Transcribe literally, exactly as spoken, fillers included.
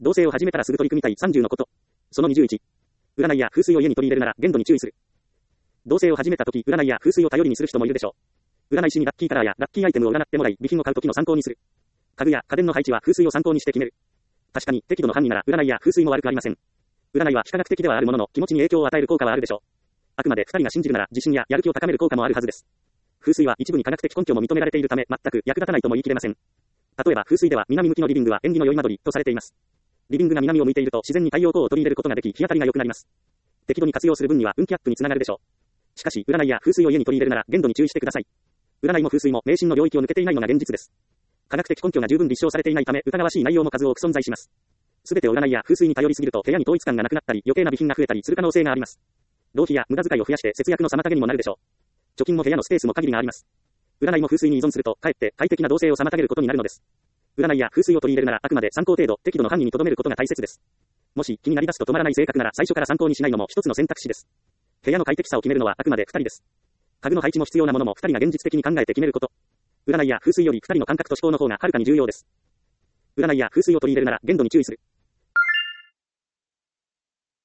同棲を始めたらすぐ取り組みたいさんじゅうのこと。そのにじゅういち。占いや風水を家に取り入れるなら限度に注意する。同棲を始めたとき、占いや風水を頼りにする人もいるでしょう。占い師にラッキーカラーやラッキーアイテムを占ってもらい、備品を買うときの参考にする。家具や家電の配置は風水を参考にして決める。確かに、適度の範囲なら占いや風水も悪くありません。占いは非科学的ではあるものの、気持ちに影響を与える効果はあるでしょう。あくまで二人が信じるなら、自信ややる気を高める効果もあるはずです。風水は一部に科学的根拠も認められているため、全く役立たないとも言い切れません。例えば風水では南向きのリビングは縁起の良い間取りとされています。リビングが南を向いていると自然に太陽光を取り入れることができ、日当たりが良くなります。適度に活用する分には運気アップにつながるでしょう。しかし、占いや風水を家に取り入れるなら限度に注意してください。占いも風水も迷信の領域を抜けていないのが現実です。科学的根拠が十分立証されていないため、疑わしい内容も数多く存在します。すべてを占いや風水に頼りすぎると部屋に統一感がなくなったり、余計な備品が増えたりする可能性があります。浪費や無駄遣いを増やして節約の妨げにもなるでしょう。貯金も部屋のスペースも限りがあります。占いも風水に依存すると、かえって快適な同棲を妨げることになるのです。占いや風水を取り入れるならあくまで参考程度、適度の範囲に留めることが大切です。もし気になり出すと止まらない性格なら最初から参考にしないのも一つの選択肢です。部屋の快適さを決めるのはあくまで二人です。家具の配置も必要なものも二人が現実的に考えて決めること。占いや風水より二人の感覚と思考の方がはるかに重要です。占いや風水を取り入れるなら限度に注意する。